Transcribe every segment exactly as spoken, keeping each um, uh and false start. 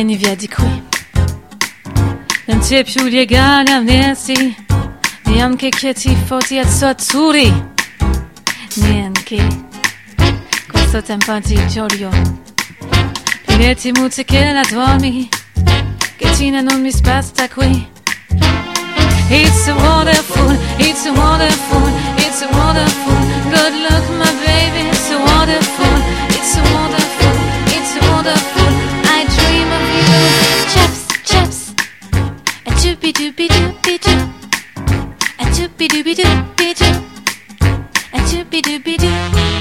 Vieni via di qui. Non c'è più legale amnesty, neanche che ti fotti azzurri, neanche questo tempo di gioia. Piletti musiche la dormi, che Tina non mi basta qui. It's a wonderful, it's a wonderful, it's a wonderful, good look my baby, it's a wonderful, it's a wonderful, it's a wonderful, I dream of you. Chaps, chaps, a doopy doopy doopy doo, a doopy doopy doopy doo, a doopy doopy doo.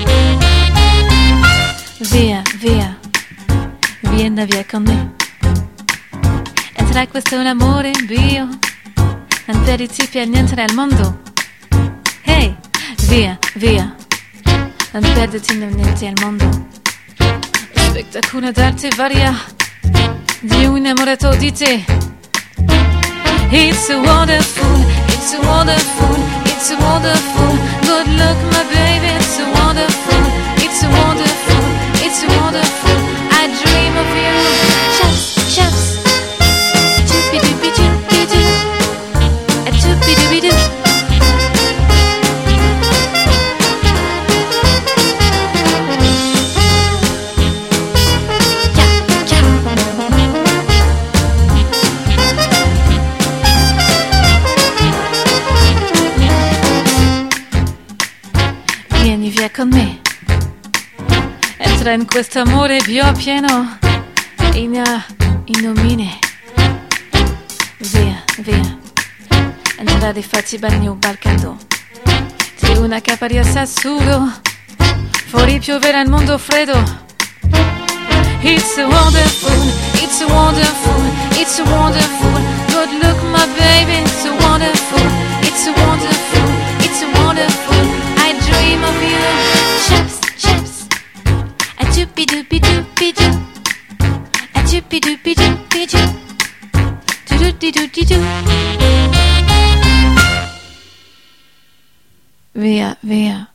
Via, via, vieni via con me. E tra questo è un amore mio, non perderti per niente nel mondo. Hey, via, via, non perderti per niente al mondo. Aspetta una d'arte varia di un innamorato di te. It's a wonderful, it's a wonderful, it's a wonderful, good look my baby, it's a wonderful, it's a wonderful, it's a wonderful, I dream of you. Chaps, chaps, doopy doopy doopy doo, a doopy doopy doo. Vieni via con me, entra in questo amore più pieno, in innomine. Via, via, entra di farci bagno balcando, di una caparia s'assugo, fuori pioverà il mondo freddo. It's a wonderful, it's a wonderful, it's a wonderful, good look my baby, it's a wonderful, it's a wonderful, it's a wonderful, I dream of you. Chaps, chaps, a doopy doopy doopy doo, a doopy doopy doopy doo, doo doo doo doo doo. Via, via.